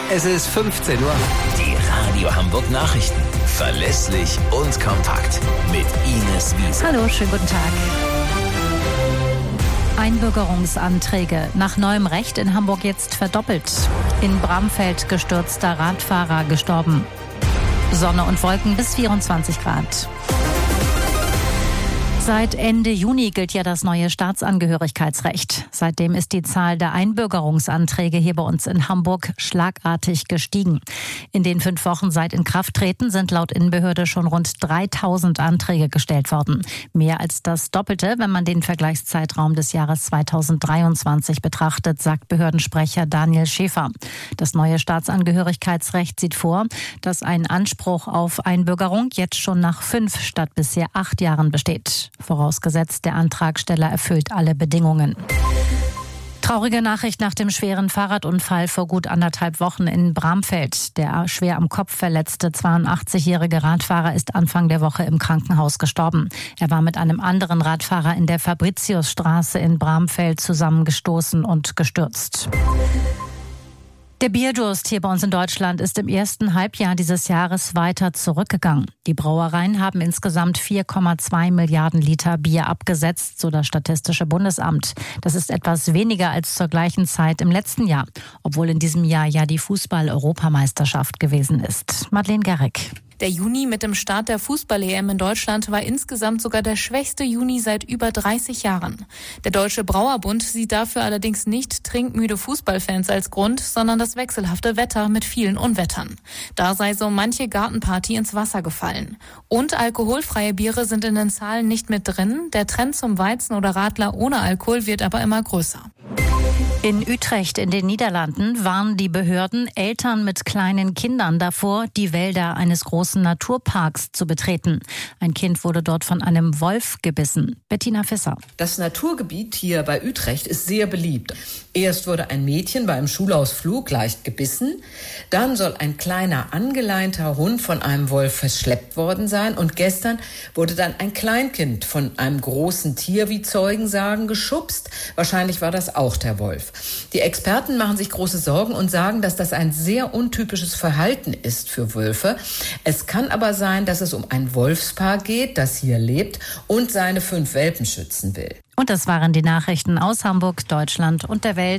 Es ist 15 Uhr. Die Radio Hamburg Nachrichten. Verlässlich und kompakt. Mit Ines Wiese. Hallo, schönen guten Tag. Einbürgerungsanträge nach neuem Recht in Hamburg jetzt verdoppelt. In Bramfeld gestürzter Radfahrer gestorben. Sonne und Wolken bis 24 Grad. Seit Ende Juni gilt ja das neue Staatsangehörigkeitsrecht. Seitdem ist die Zahl der Einbürgerungsanträge hier bei uns in Hamburg schlagartig gestiegen. In den 5 Wochen seit Inkrafttreten sind laut Innenbehörde schon rund 3000 Anträge gestellt worden. Mehr als das Doppelte, wenn man den Vergleichszeitraum des Jahres 2023 betrachtet, sagt Behördensprecher Daniel Schäfer. Das neue Staatsangehörigkeitsrecht sieht vor, dass ein Anspruch auf Einbürgerung jetzt schon nach 5 statt bisher 8 Jahren besteht. Vorausgesetzt, der Antragsteller erfüllt alle Bedingungen. Traurige Nachricht nach dem schweren Fahrradunfall vor gut 1,5 Wochen in Bramfeld. Der schwer am Kopf verletzte 82-jährige Radfahrer ist Anfang der Woche im Krankenhaus gestorben. Er war mit einem anderen Radfahrer in der Fabritiusstraße in Bramfeld zusammengestoßen und gestürzt. Der Bierdurst hier bei uns in Deutschland ist im ersten Halbjahr dieses Jahres weiter zurückgegangen. Die Brauereien haben insgesamt 4,2 Milliarden Liter Bier abgesetzt, so das Statistische Bundesamt. Das ist etwas weniger als zur gleichen Zeit im letzten Jahr, obwohl in diesem Jahr ja die Fußball-Europameisterschaft gewesen ist. Madeleine Gerrick. Der Juni mit dem Start der Fußball-EM in Deutschland war insgesamt sogar der schwächste Juni seit über 30 Jahren. Der Deutsche Brauerbund sieht dafür allerdings nicht trinkmüde Fußballfans als Grund, sondern das wechselhafte Wetter mit vielen Unwettern. Da sei so manche Gartenparty ins Wasser gefallen. Und alkoholfreie Biere sind in den Zahlen nicht mit drin. Der Trend zum Weizen oder Radler ohne Alkohol wird aber immer größer. In Utrecht in den Niederlanden warnen die Behörden Eltern mit kleinen Kindern davor, die Wälder eines großen Naturparks zu betreten. Ein Kind wurde dort von einem Wolf gebissen. Bettina Fisser. Das Naturgebiet hier bei Utrecht ist sehr beliebt. Erst wurde ein Mädchen bei einem Schulausflug leicht gebissen. Dann soll ein kleiner angeleinter Hund von einem Wolf verschleppt worden sein. Und gestern wurde dann ein Kleinkind von einem großen Tier, wie Zeugen sagen, geschubst. Wahrscheinlich war das auch der Wolf. Die Experten machen sich große Sorgen und sagen, dass das ein sehr untypisches Verhalten ist für Wölfe. Es kann aber sein, dass es um ein Wolfspaar geht, das hier lebt und seine 5 Welpen schützen will. Und das waren die Nachrichten aus Hamburg, Deutschland und der Welt.